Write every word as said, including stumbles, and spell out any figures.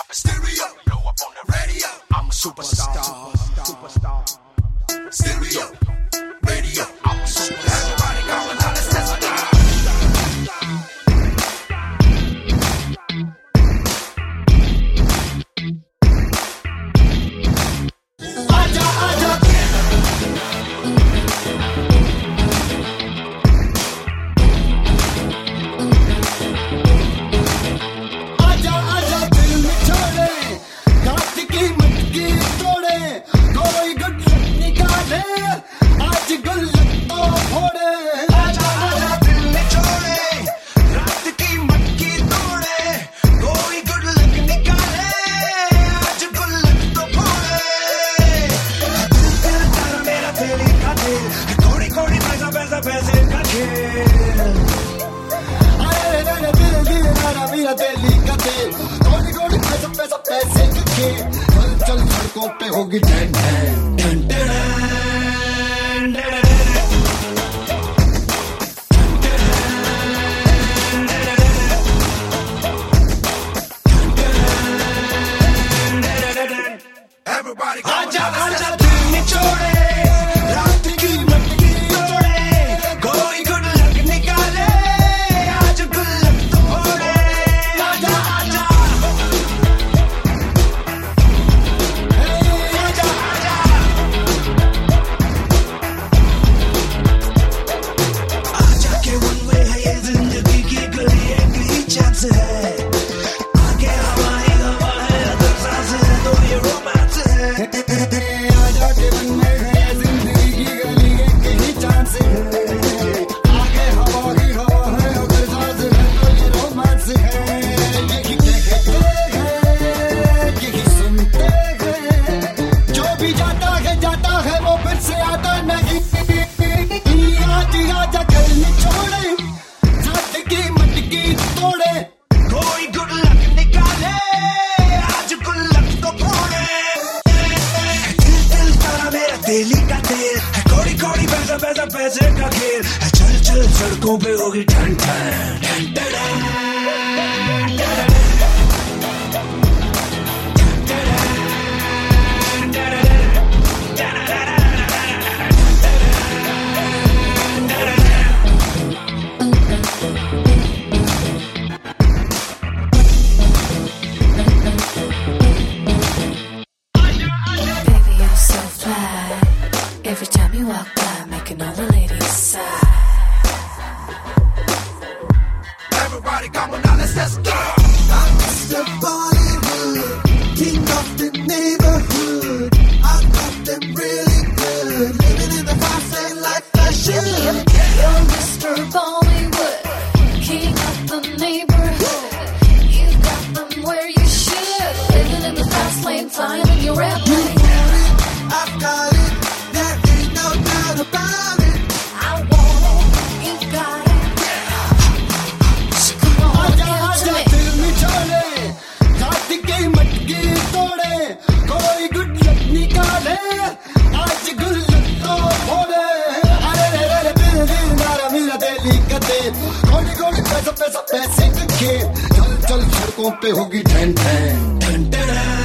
poppin' stereo, blow up on the radio. I'm a superstar, superstar, stereo, radio. I'm a superstar. Everybody calling out, let's test it out. चल सड़कों पे होगी टैन टैन टैन टैन। Everybody आजा आजा दिल निचोड़े, रात की मटकी तोड़े, कोई गुड लक निकाले, आज गुल्लक तो फोड़े। आजा आजा पैसे का खेल, चल चल सड़कों पे होगी ठन ठन ठन ठन। Every time you walk by, making all the ladies sigh. Everybody come on now, let's let's go. I'm Mister Bollywood, king of the neighborhood. I got them really good, living in the fast lane like I should. You're Mister Bollywood, king of the neighborhood. You got them where you should, living in the fast lane, flying in your airplane. I've got it. About it. I want it, you got it. So come on, आजा give आजा it to दिल me. निचोड़े, रात की मटकी तोड़े, कोई good luck निकाले, आज गुल्लक तो फोड़े। अरे रे रे रे दिल दिल मेरा मेरा दिल का दिल, कोड़ी कोड़ी पैसा पैसा पैसे का खेल, चल चल सड़कों पे होगी ठन ठन ठन ठन।